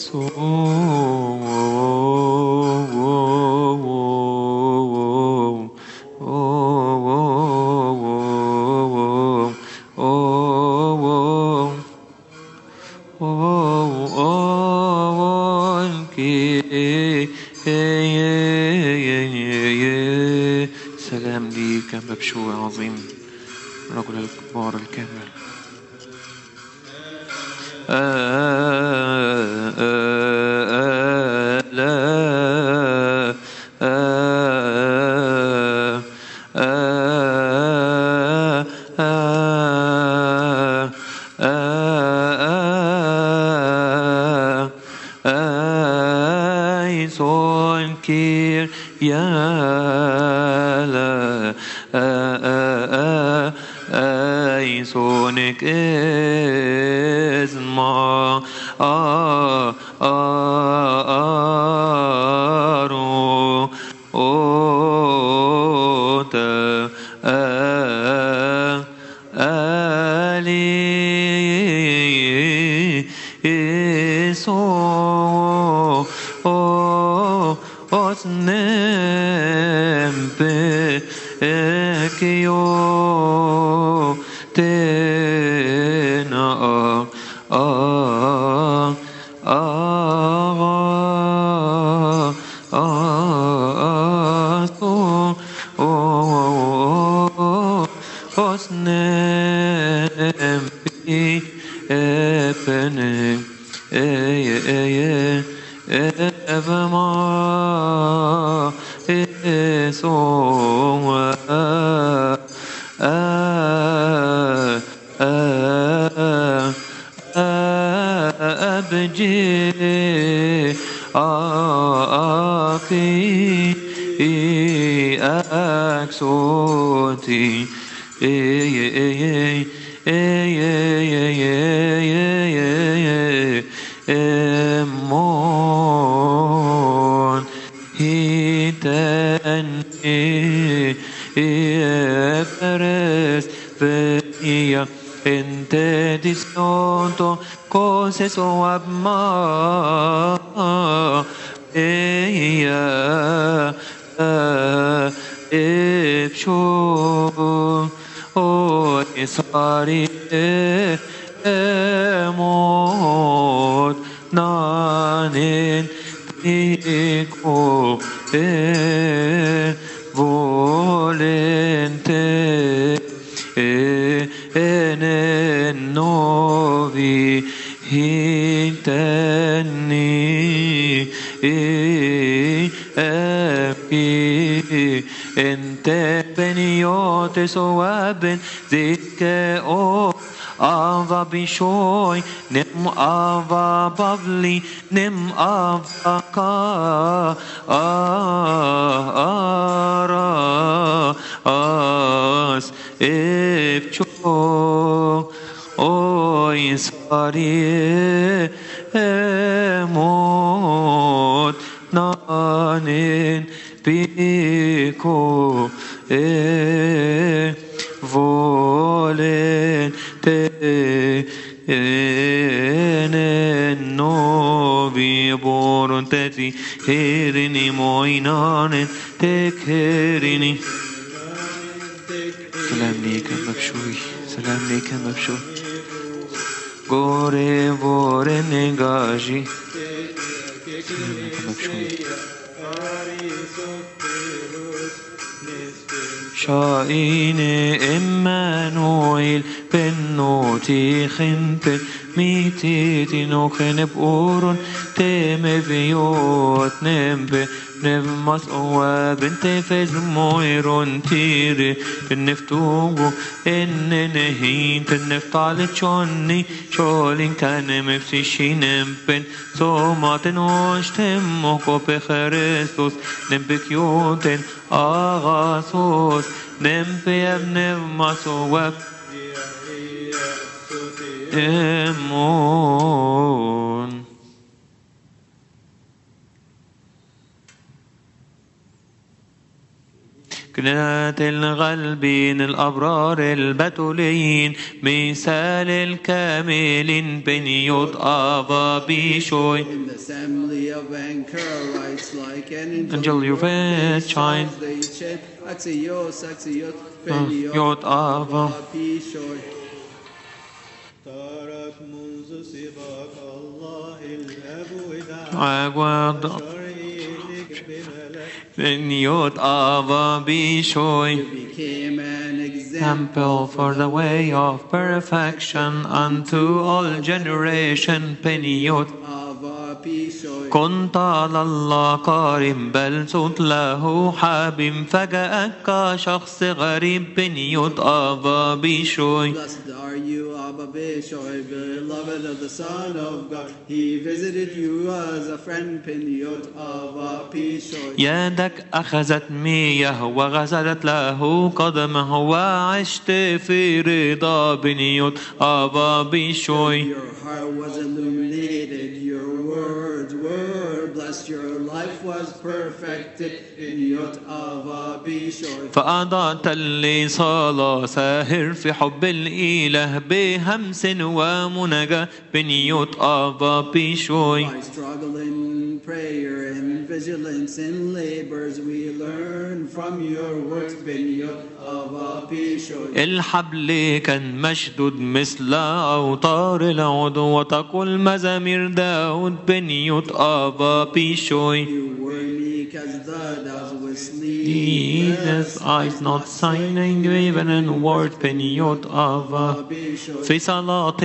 سلام ليك يا مبشوع عظيم رجل الكبار الكامل. Sonic is my Shoy nem ava bavli nem ava ka ara as epcho oy sari emot nanin piko volen te born teti herini moinanen tek herini. سلام ليك يا مبشوي سلام ليك يا مبشوي غوري فوري نجاجي سلام ليك يا مبشوي شاين إمانويل بنوتي خنبل ميتي نوخن بأورون تيم فيوت نمب نفمس بنت فز مويرون تيري بنفتوغو إن نهين تنفتال تشوني شولين كان مفسيشي نمبن سومات نوش تموكو بخريستوس نمبكيوتن آغاسوس نمبيب نفمسو Demon. بنات الغلبين الأبرار البتولين مثال الكاملين بنيوت آبا بيشوي. In the assembly of anchorites, like an Angel your face shine. they chant Axios, Axios, Beniot Ava. Pishoy. تارك منذ سباق الله الأب Agwad. شرعينك بملك Beniot Ava Bishoy. Became an Example for the way of perfection unto all generation. Beniot Ava Pishoy. كنت على الله قارب بل صوت له حابب فجأك شخص غريب بنيوت آبا بيشوي. Blessed are you, Abba Bishoy, beloved of the Son of God. He visited you as a friend, Piniot Abba Pishoy. يدك أخذت مياه وغسلت له قدمه وعشت في رضا بنيوت آبا بيشوي. Your heart was illuminated, your words were blessed, your life was perfected, Piniot Abba Bishoy. فأضعت اللي صلاة ساهر في حب الإله بهمس ومنجاة بنيوت آبا بيشوي. By struggle in prayer and vigilance in labors, we learn from your works, Piniot Abba Bishoy. الحبل كان مشدود مثل أوتار العود وتقول مزامير داود بنيوت آبا بيشوي. You were meek as the doves with sleep. Jesus eyes not signing even in word بنيوت آبا. في صلاة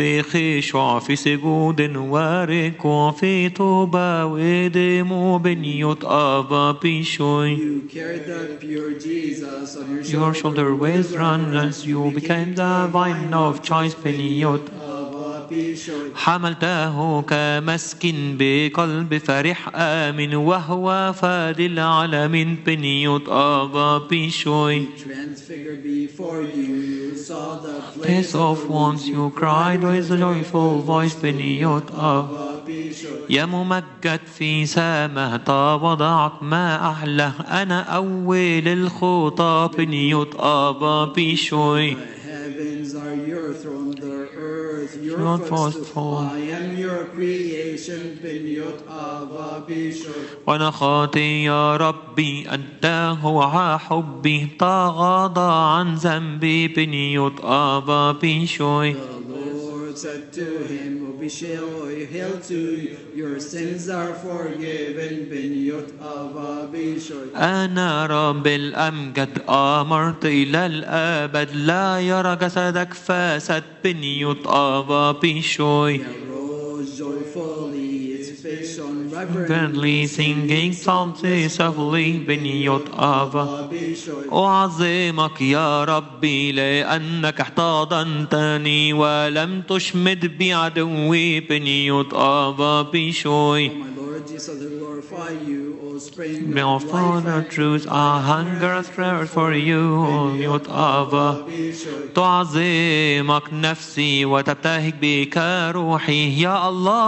بخشوع في سجود وركوع في توبة ودموع بنيوت آبا بيشوي. You carried the pure Jesus on Your shoulder with runners you became the vine of choice بنيوت. Abba Bishoy. حملته كمسكن بقلب فرح آمن وهو فادي العالمين بنيوت آبا بيشوي. Transfigured before you, you saw the Place of once you cried with a joyful voice بنيوت آبا. Abba Bishoy. يا ممجد في سماء وضعك ما أحلى أنا أول الخطى بنيوت آبا بيشوي. The heavens are your throne, the earth your Your footstool. footstool. I am your creation, Piniot Abba Bishoy. وأنا خاطي يا ربي أنت هو حبي تغاضى عن ذنبي بنيوت آبا بيشوي. The Lord said to him, Obishoy, hail to you, your sins are forgiven, Piniot Abba Bishoy. أنا رب الأمجد أمرت إلى الأبد لا يرى جسدك فسد بنيوت آبا بيشوي. Arose joyfully, its face shone Reverently singing psalms softly بنيوت آبا. Abba Bishoy. أعظمك يا ربي لأنك احتضنتني ولم تشمد بعدوي بنيوت آبا بيشوي. My Lord Jesus, I glorify you, O spring May of for the life. truth I hunger and thirst for you بنيوت آبا. Bishoy. تعظمك نفسي وتبتهج بك روحي يا الله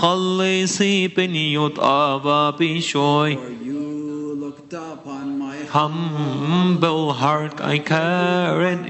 مخلصي بنيوت آبا بيشوي. For you looked upon my Humble heart I carried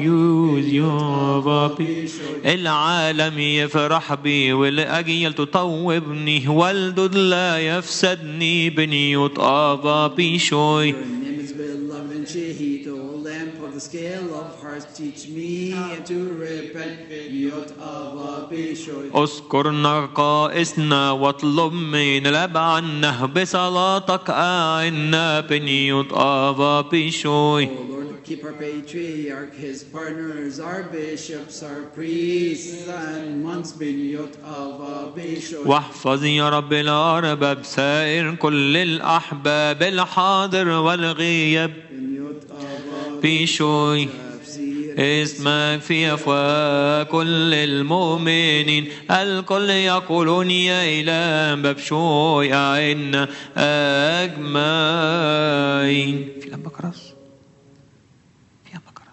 you آبا Bishoy. العالم يفرح بي والأجيال تطوبني والدود لا يفسدني بنيوت آبا بيشوي. Your name is beloved and Shehit, O lamp of the scale of hearts, teach me to repent, Piniot Abba Bishoy. اذكرنا قائسنا واطلب من الأب عنه بصلاتك أعنا بنيوت آبا بيشوي. O Lord, keep our patriarch, his partners, our bishops, our priests, and monks, Piniot Abba Bishoy. واحفظ يا رب الأرباب سائر كل الأحباب الحاضر والغياب Piniot Abba بيشوي. اسمك في أفواه كل المؤمنين الكل يقولون يا إله ببشوي أعنا أجمعين. في أم بكرس في أم بكرس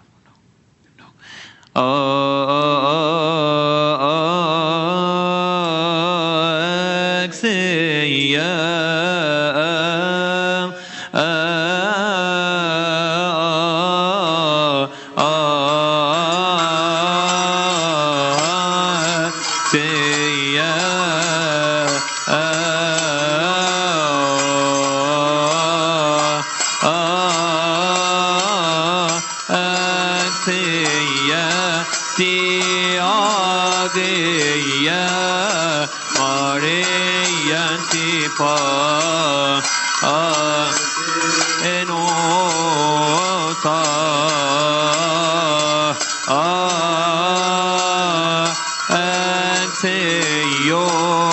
Maria, Maria Tipa, Enota, Anteo,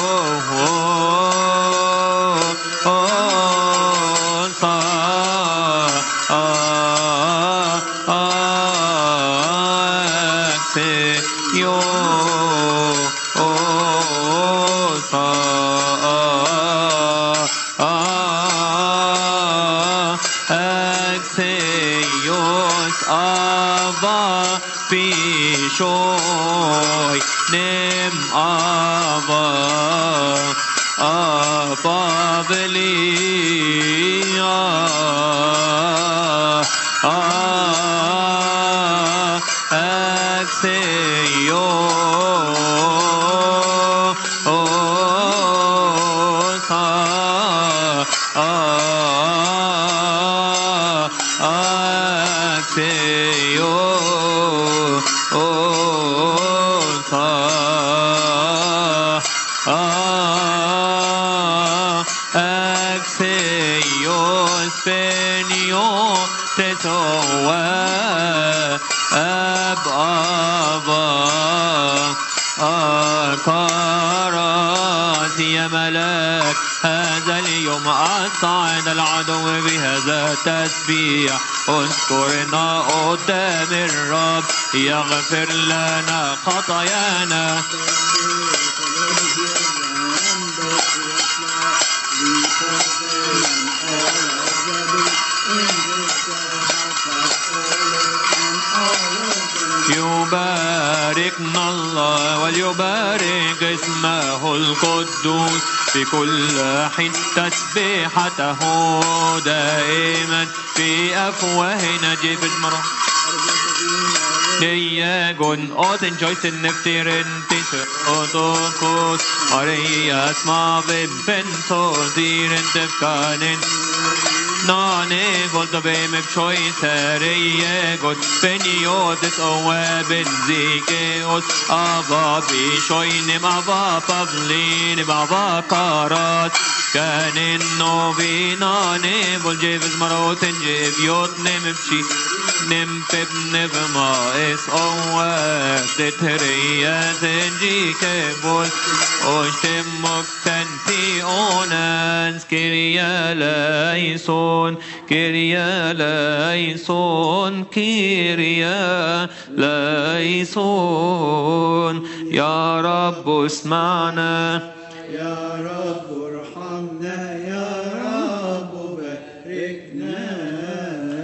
Shoy nem ava belia axeyo ملاك هذا اليوم أصعد العدو بهذا التسبيح اذكرنا قدام الرب يغفر لنا خطايانا يباركنا الله وليبارك اسمه القدوس في كل حين تسبيحته دائما في أفواهنا جيب المرأة Diagon åten joysen neftiren tische otokos Arias ma vimpen so diren tefkanen Nane volta bemek choiser Diagon beniodes owe benzikeos Ava bishoinim ava pavlinim ava karat Kanin novinane voljeves maroten jeviot nemepshi Nimpeb nevma es owe Deteria zenjike bol Oshtemok tanti onans Kiria laison Kiria laison Kiria laison Ya Rabbu اسمعنا يا رب